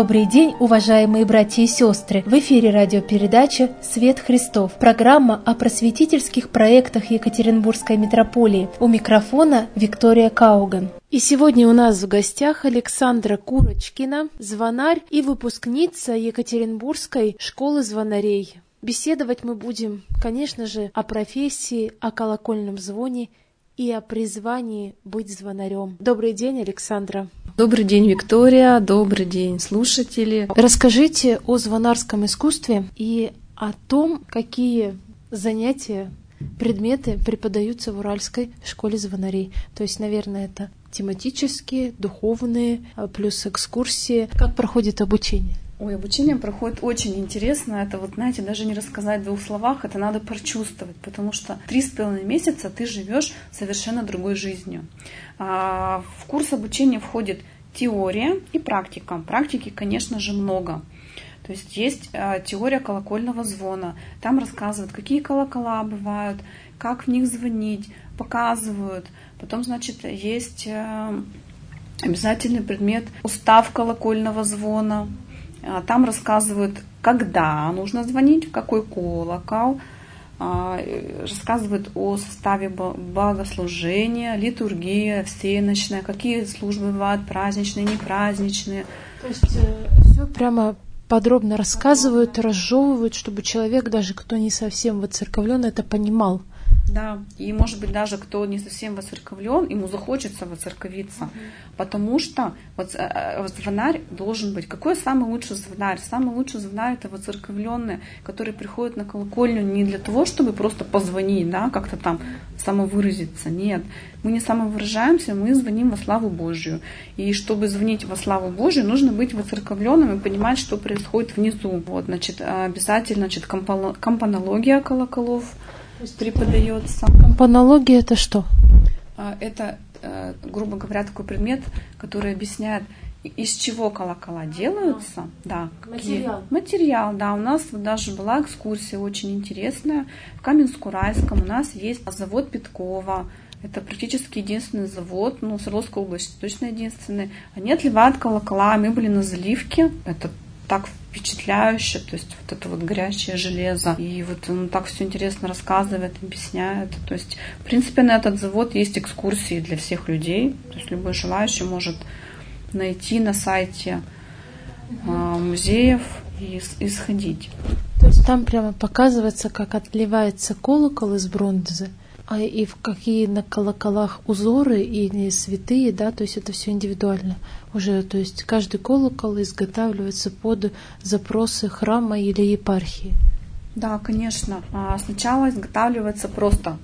Добрый день, уважаемые братья и сестры! В эфире радиопередача «Свет Христов». Программа о просветительских проектах Екатеринбургской митрополии. У микрофона Виктория Кауган. И сегодня у нас в гостях Александра Курочкина, звонарь и выпускница Екатеринбургской школы звонарей. Беседовать мы будем, конечно же, о профессии, о колокольном звоне и о призвании быть звонарем. Добрый день, Александра. Добрый день, Виктория. Добрый день, слушатели. Расскажите о звонарском искусстве и о том, какие занятия, предметы преподаются в Уральской школе звонарей. То есть, наверное, это тематические, духовные, плюс экскурсии. Как проходит обучение? Обучение проходит очень интересно. Это знаете, даже не рассказать в 2 словах, это надо прочувствовать, потому что 3,5 месяца ты живешь совершенно другой жизнью. В курс обучения входит теория и практика. Практики, конечно же, много. То есть есть теория колокольного звона. Там рассказывают, какие колокола бывают, как в них звонить, показывают. Потом, значит, есть обязательный предмет устав колокольного звона. Там рассказывают, когда нужно звонить, в какой колокол, рассказывают о составе богослужения, литургия всеночная, какие службы бывают, праздничные, непраздничные. То есть все прямо подробно рассказывают, разжевывают, чтобы человек, даже кто не совсем воцерковлен, это понимал. Да, и может быть даже кто не совсем воцерковлен, ему захочется воцерковиться, потому что звонарь должен быть. Какой самый лучший звонарь? Самый лучший звонарь — это воцерковленный, который приходит на колокольню не для того, чтобы просто позвонить, да, как-то там самовыразиться. Нет, мы не самовыражаемся, мы звоним во славу Божию. И чтобы звонить во славу Божию, нужно быть воцерковленным и понимать, что происходит внизу. Обязательно, компонология колоколов преподается. Компонология — это что? Это, грубо говоря, такой предмет, который объясняет, из чего колокола делаются. Да, материал, да. У нас даже была экскурсия очень интересная. В Каменск-Уральском у нас есть завод Петкова. Это практически единственный завод, Свердловской области точно единственный. Они отливают колокола. Мы были на заливке. Это так впечатляюще, то есть это горячее железо. И он так все интересно рассказывает, объясняет. То есть, в принципе, на этот завод есть экскурсии для всех людей. То есть любой желающий может найти на сайте музеев и сходить. То есть там прямо показывается, как отливается колокол из бронзы, и в какие на колоколах узоры и святые, да, то есть это все индивидуально уже, то есть каждый колокол изготавливается под запросы храма или епархии. Да, конечно. Сначала изготавливается просто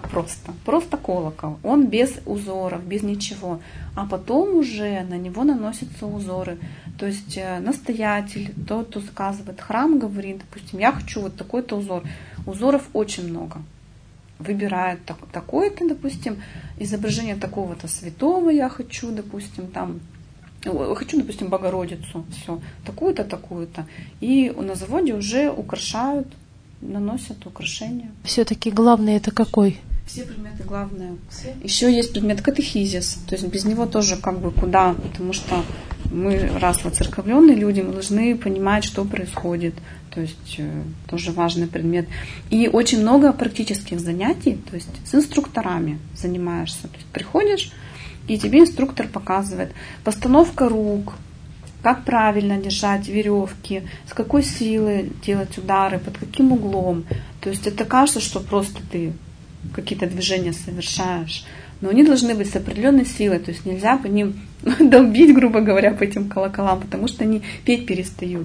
колокол. Он без узоров, без ничего. А потом уже на него наносятся узоры. То есть настоятель, тот, кто заказывает храм, говорит, допустим, я хочу такой-то узор. Узоров очень много. Выбирает такое-то, допустим, изображение такого-то святого я хочу, допустим, Богородицу, все, такую-то, такую-то. И на заводе уже украшают, наносят украшения. Все-таки главное это какой? Все предметы главные. Еще есть предмет катехизис, то есть без него тоже куда, потому что мы, раз воцерковленные люди, мы должны понимать, что происходит. То есть тоже важный предмет. И очень много практических занятий, то есть с инструкторами занимаешься. То есть приходишь, и тебе инструктор показывает постановка рук, как правильно держать веревки, с какой силой делать удары, под каким углом. То есть это кажется, что просто ты какие-то движения совершаешь, но они должны быть с определенной силой, то есть нельзя по ним долбить, грубо говоря, по этим колоколам, потому что они петь перестают.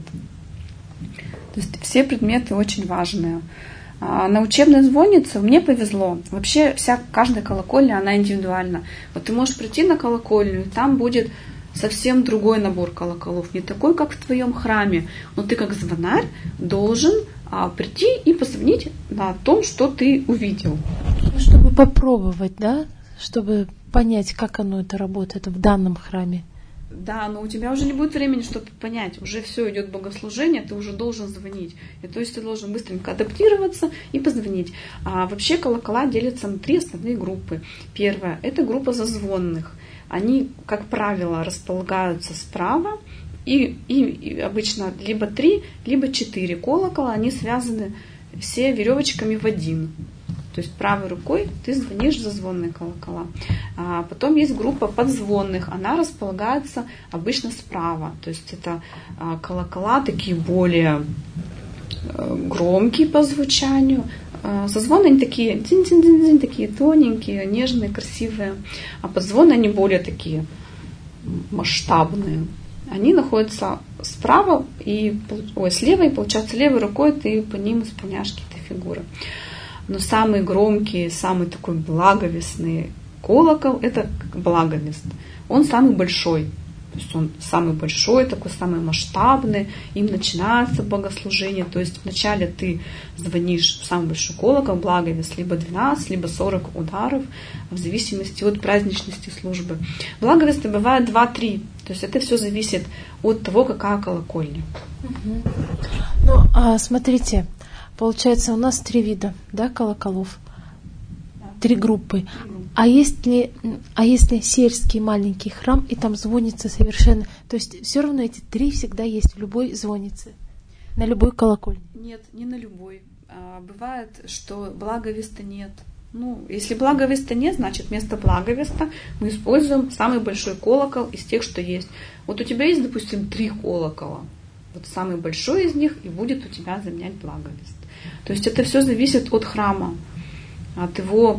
То есть все предметы очень важные. На учебной звоннице мне повезло. Вообще каждая колокольня, она индивидуальна. Ты можешь прийти на колокольню, и там будет совсем другой набор колоколов, не такой, как в твоем храме. Но ты как звонарь должен прийти и позвонить на том, что ты увидел. Чтобы попробовать, да? Чтобы понять, как оно это работает в данном храме. Да, но у тебя уже не будет времени что-то понять. Уже все, идет богослужение, ты уже должен звонить. И то есть ты должен быстренько адаптироваться и позвонить. А вообще колокола делятся на 3 основные группы. Первая — это группа зазвонных. Они, как правило, располагаются справа и обычно либо 3, либо 4 колокола, они связаны все веревочками в один. То есть правой рукой ты звонишь в зазвонные колокола. А потом есть группа подзвонных, она располагается обычно справа. То есть это колокола такие более громкие по звучанию. Созвоны они такие, такие тоненькие, нежные, красивые. А подзвоны они более такие масштабные. Они находятся справа слева, и получается левой рукой ты по ним исполняешь какие-то фигуры. Но самый громкий, самый такой благовестный колокол — это благовест. Он самый большой. То есть он самый большой, такой самый масштабный. Им начинается богослужение. То есть вначале ты звонишь в самый большой колокол, благовест, либо 12, либо 40 ударов, в зависимости от праздничности службы. Благовесты бывают 2-3. То есть это все зависит от того, какая колокольня. Ну, смотрите, получается, у нас 3 вида, да, колоколов? 3 группы. А если сельский маленький храм, и там звонится совершенно... То есть все равно эти 3 всегда есть в любой звоннице, на любой колокольне? Нет, не на любой. Бывает, что благовеста нет. Если благовеста нет, значит вместо благовеста мы используем самый большой колокол из тех, что есть. Вот у тебя есть, допустим, 3 колокола. Вот самый большой из них и будет у тебя заменять благовест. То есть это все зависит от храма, от его,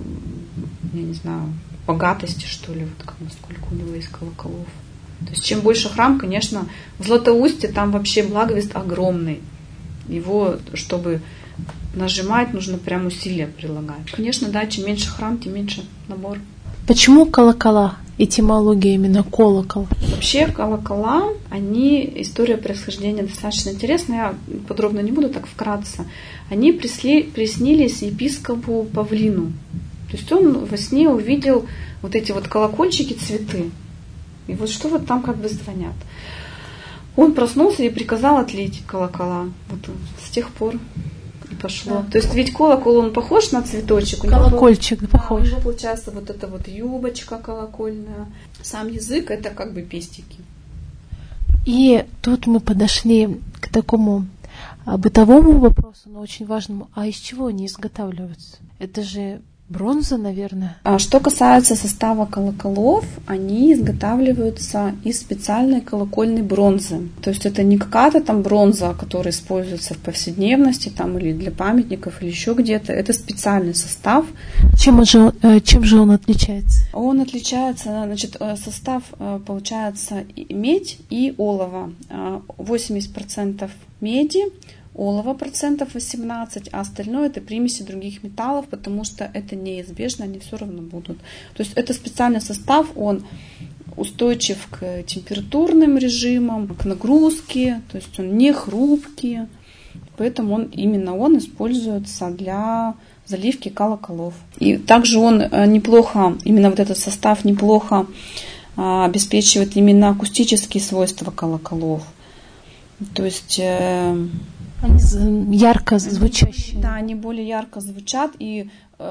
я не знаю, богатости, что ли, вот сколько у него есть колоколов. То есть чем больше храм, конечно, в Златоусте там вообще благовест огромный. Его, чтобы нажимать, нужно прям усилия прилагать. Конечно, да, чем меньше храм, тем меньше набор. Почему колокола? Этимология именно колокол. Вообще колокола, история происхождения достаточно интересная, я подробно не буду, так вкратце. Они приснились епископу Павлину. То есть он во сне увидел вот эти вот колокольчики, цветы. И вот что вот там как бы звонят. Он проснулся и приказал отлить колокола. Вот с тех пор и пошло. Да. То есть ведь колокол, он похож на цветочек. Колокольчик похож. У него получается вот эта вот юбочка колокольная. Сам язык — это как бы пестики. И тут мы подошли к такому бытовому вопросу, но очень важному. А из чего они изготавливаются? Это же бронза, наверное. Что касается состава колоколов, они изготавливаются из специальной колокольной бронзы. То есть это не какая-то там бронза, которая используется в повседневности там, или для памятников, или еще где-то. Это специальный состав. Чем же он отличается? Он отличается, состав получается медь и олово. 80% меди, олово 18%, а остальное это примеси других металлов, потому что это неизбежно, они все равно будут. То есть это специальный состав, он устойчив к температурным режимам, к нагрузке, то есть он не хрупкий, поэтому он используется для заливки колоколов. И также он неплохо, именно вот этот состав неплохо обеспечивает именно акустические свойства колоколов. То есть они ярко звучащие. Да, они более ярко звучат и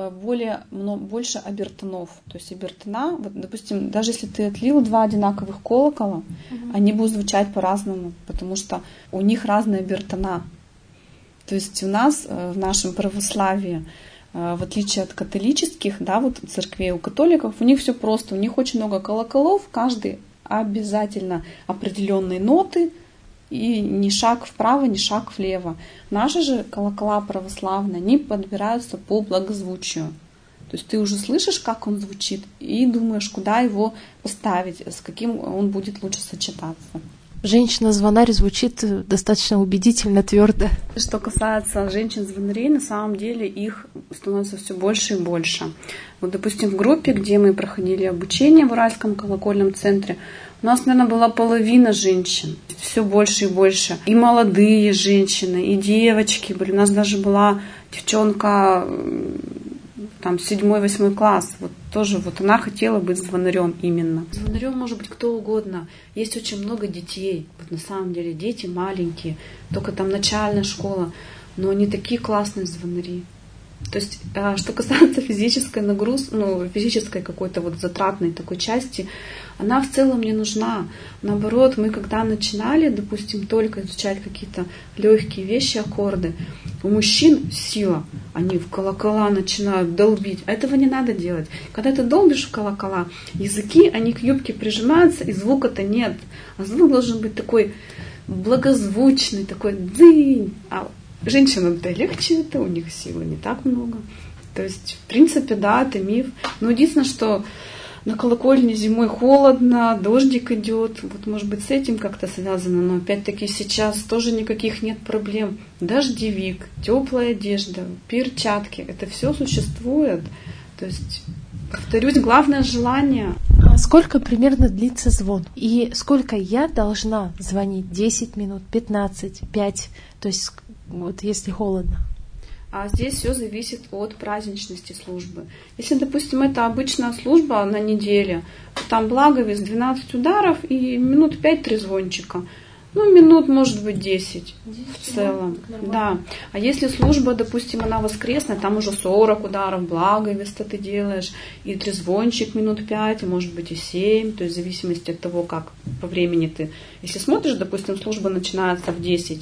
больше обертонов. То есть обертона, вот, допустим, даже если ты отлил 2 одинаковых колокола, они будут звучать по-разному, потому что у них разные обертона. То есть у нас в нашем православии, в отличие от католических, да, вот церквей, у католиков, у них все просто, у них очень много колоколов, каждый обязательно определенные ноты, и ни шаг вправо, ни шаг влево. Наши же колокола православные, они подбираются по благозвучию. То есть ты уже слышишь, как он звучит, и думаешь, куда его поставить, с каким он будет лучше сочетаться. Женщина-звонарь звучит достаточно убедительно, твердо. Что касается женщин-звонарей, на самом деле их становится все больше и больше. Вот, допустим, в группе, где мы проходили обучение в Уральском колокольном центре, у нас, наверное, была половина женщин. Все больше и больше. И молодые женщины, и девочки были. У нас даже была девчонка, там, 7-8 класс. Вот тоже вот она хотела быть звонарем именно. Звонарем может быть кто угодно. Есть очень много детей. Вот на самом деле дети маленькие, только там начальная школа. Но они такие классные звонари. То есть, что касается физической нагрузки, физической какой-то вот затратной такой части, она в целом не нужна. Наоборот, мы когда начинали, допустим, только изучать какие-то легкие вещи, аккорды, у мужчин сила, они в колокола начинают долбить. А этого не надо делать. Когда ты долбишь в колокола, языки, они к юбке прижимаются, и звука-то нет. А звук должен быть такой благозвучный, такой дзынь. А женщинам-то легче это, у них силы не так много. То есть, в принципе, да, это миф. Но единственное, что на колокольне зимой холодно, дождик идет. Вот, может быть, с этим как-то связано. Но опять-таки сейчас тоже никаких нет проблем. Дождевик, теплая одежда, перчатки. Это все существует. То есть, повторюсь, главное желание. А сколько примерно длится звон? И сколько я должна звонить? 10 минут, 15, 5? То есть, вот если холодно. А здесь все зависит от праздничности службы. Если, допустим, это обычная служба на неделе, то там благовест 12 ударов и минут 5 трезвончика. Минут, может быть, 10 в целом. Да. А если служба, допустим, она воскресная, там уже 40 ударов благовеста ты делаешь, и трезвончик минут 5, может быть, и 7, то есть в зависимости от того, как по времени ты. Если смотришь, допустим, служба начинается в 10,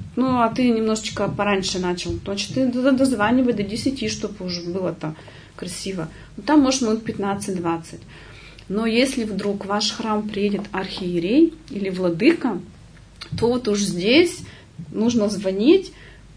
а ты немножечко пораньше начал, значит, ты дозванивай до 10, чтобы уже было-то красиво. Там, может, минут 15-20. Но если вдруг в ваш храм приедет архиерей или владыка, то вот уж здесь нужно звонить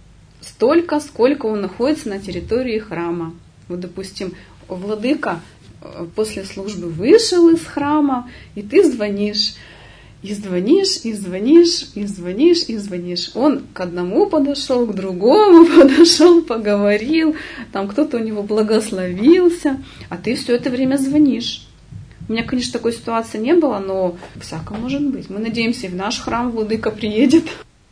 столько, сколько он находится на территории храма. Вот, допустим, владыка после службы вышел из храма, и ты звонишь. И звонишь, и звонишь, и звонишь, и звонишь. Он к одному подошел, к другому подошел, поговорил. Там кто-то у него благословился, а ты все это время звонишь. У меня, конечно, такой ситуации не было, но всяко может быть. Мы надеемся, и в наш храм владыка приедет.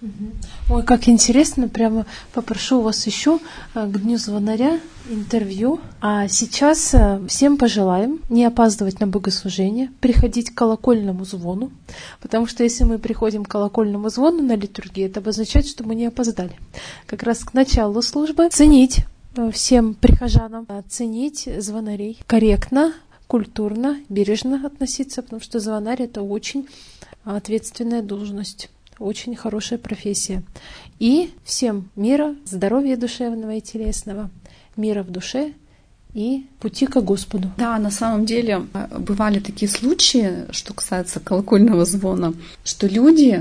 Ой, как интересно, прямо попрошу вас еще к Дню звонаря интервью. А сейчас всем пожелаем не опаздывать на богослужение, приходить к колокольному звону, потому что если мы приходим к колокольному звону на литургии, это обозначает, что мы не опоздали. Как раз к началу службы ценить всем прихожанам, ценить звонарей корректно, культурно, бережно относиться, потому что звонарь — это очень ответственная должность. Очень хорошая профессия. И всем мира, здоровья душевного и телесного, мира в душе и пути к Господу. Да, на самом деле бывали такие случаи, что касается колокольного звона, что люди,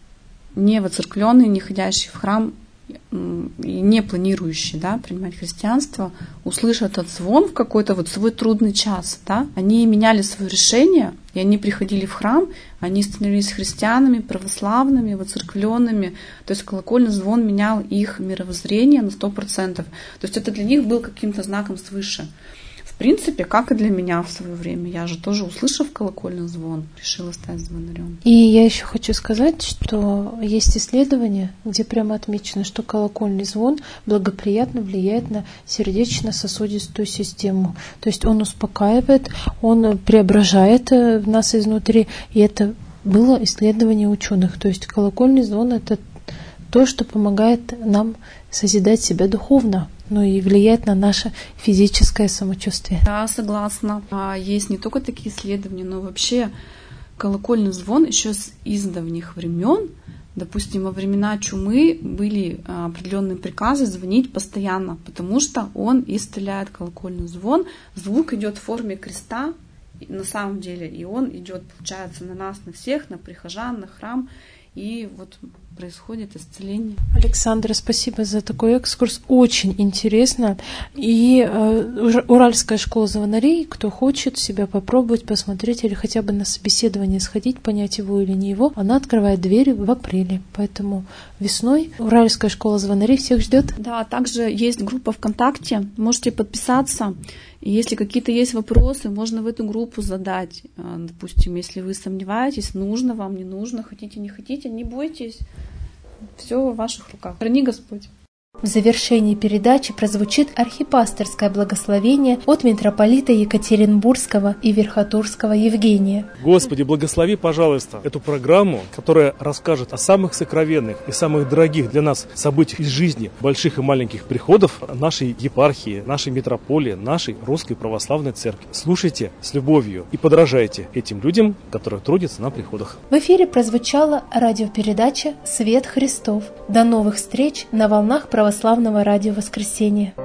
не воцерквленные, не ходящие в храм и не планирующие, принимать христианство, услышат этот звон в какой-то вот свой трудный час. Они меняли свое решение, и они приходили в храм, они становились христианами, православными, воцерквленными. То есть колокольный звон менял их мировоззрение на 100%. То есть это для них был каким-то знаком свыше. В принципе, как и для меня в свое время. Я же тоже, услышав колокольный звон, решила стать звонарем. И я еще хочу сказать, что есть исследования, где прямо отмечено, что колокольный звон благоприятно влияет на сердечно-сосудистую систему. То есть он успокаивает, он преображает в нас изнутри. И это было исследование ученых. То есть колокольный звон — это то, что помогает нам созидать себя духовно, и влияет на наше физическое самочувствие. Да, согласна. Есть не только такие исследования, но вообще колокольный звон еще с издавних времен. Допустим, во времена чумы были определенные приказы звонить постоянно, потому что он исцеляет колокольный звон. Звук идет в форме креста, на самом деле, и он идет, получается, на нас, на всех, на прихожан, на храм. И вот происходит исцеление. Александра, спасибо за такой экскурс. Очень интересно. И Уральская школа звонарей, кто хочет себя попробовать, посмотреть или хотя бы на собеседование сходить, понять его или не его, она открывает двери в апреле. Поэтому весной Уральская школа звонарей всех ждет. Да, также есть группа ВКонтакте. Можете подписаться. И если какие-то есть вопросы, можно в эту группу задать. Допустим, если вы сомневаетесь, нужно вам, не нужно, хотите, не бойтесь. Все в ваших руках. Храни Господь. В завершении передачи прозвучит архипасторское благословение от митрополита Екатеринбургского и Верхотурского Евгения. Господи, благослови, пожалуйста, эту программу, которая расскажет о самых сокровенных и самых дорогих для нас событиях из жизни больших и маленьких приходов нашей епархии, нашей митрополии, нашей Русской Православной Церкви. Слушайте с любовью и подражайте этим людям, которые трудятся на приходах. В эфире прозвучала радиопередача «Свет Христов». До новых встреч на волнах Православного радио «Воскресенье».